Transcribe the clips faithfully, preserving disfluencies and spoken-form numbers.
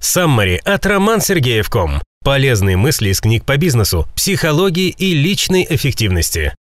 Саммари от роман сергеев точка ком. Полезные мысли из книг по бизнесу, психологии и личной эффективности.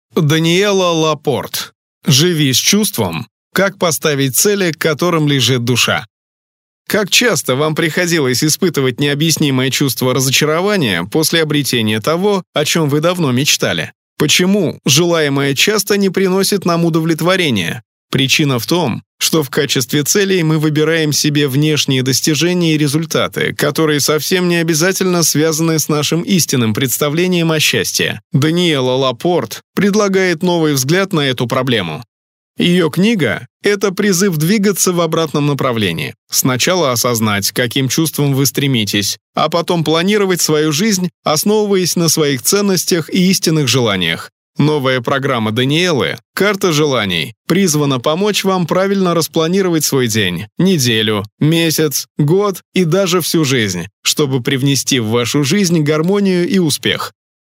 Даниэла Лапорт. «Живи с чувством. Как поставить цели, к которым лежит душа». Как часто вам приходилось испытывать необъяснимое чувство разочарования после обретения того, о чем вы давно мечтали? Почему желаемое часто не приносит нам удовлетворения? Причина в том, что в качестве целей мы выбираем себе внешние достижения и результаты, которые совсем не обязательно связаны с нашим истинным представлением о счастье. Даниэла Лапорт предлагает новый взгляд на эту проблему. Ее книга – это призыв двигаться в обратном направлении. Сначала осознать, каким чувством вы стремитесь, а потом планировать свою жизнь, основываясь на своих ценностях и истинных желаниях. Новая программа Даниэлы «Карта желаний» призвана помочь вам правильно распланировать свой день, неделю, месяц, год и даже всю жизнь, чтобы привнести в вашу жизнь гармонию и успех.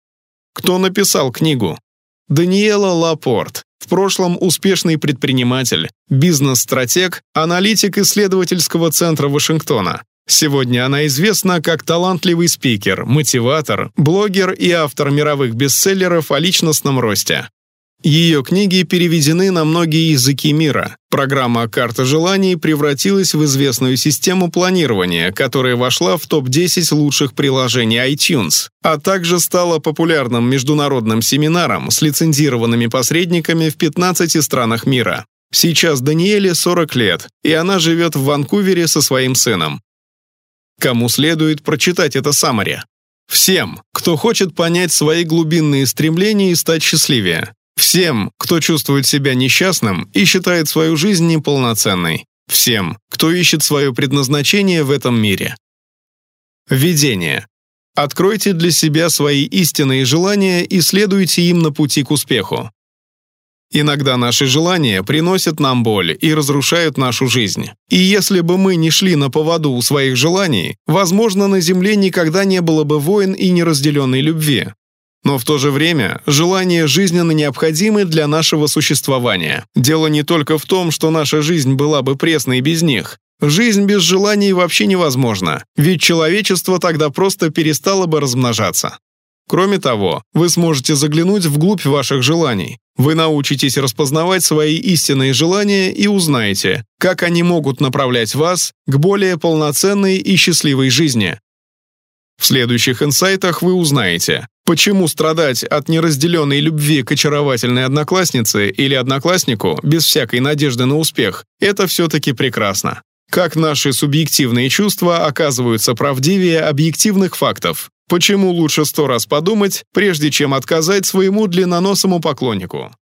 Кто написал книгу? Даниэла Лапорт. В прошлом успешный предприниматель, бизнес-стратег, аналитик исследовательского центра Вашингтона. Сегодня она известна как талантливый спикер, мотиватор, блогер и автор мировых бестселлеров о личностном росте. Ее книги переведены на многие языки мира. Программа «Карта желаний» превратилась в известную систему планирования, которая вошла в топ десять лучших приложений iTunes, а также стала популярным международным семинаром с лицензированными посредниками в пятнадцати странах мира. Сейчас Даниэле сорок лет, и она живет в Ванкувере со своим сыном. Кому следует прочитать это саммари? Всем, кто хочет понять свои глубинные стремления и стать счастливее. Всем, кто чувствует себя несчастным и считает свою жизнь неполноценной. Всем, кто ищет свое предназначение в этом мире. Введение. Откройте для себя свои истинные желания и следуйте им на пути к успеху. Иногда наши желания приносят нам боль и разрушают нашу жизнь. И если бы мы не шли на поводу у своих желаний, возможно, на Земле никогда не было бы войн и неразделенной любви. Но в то же время желания жизненно необходимы для нашего существования. Дело не только в том, что наша жизнь была бы пресной без них. Жизнь без желаний вообще невозможна, ведь человечество тогда просто перестало бы размножаться. Кроме того, вы сможете заглянуть вглубь ваших желаний. Вы научитесь распознавать свои истинные желания и узнаете, как они могут направлять вас к более полноценной и счастливой жизни. В следующих инсайтах вы узнаете, почему страдать от неразделенной любви к очаровательной однокласснице или однокласснику без всякой надежды на успех – это все-таки прекрасно. Как наши субъективные чувства оказываются правдивее объективных фактов. Почему лучше сто раз подумать, прежде чем отказать своему длинноносому поклоннику?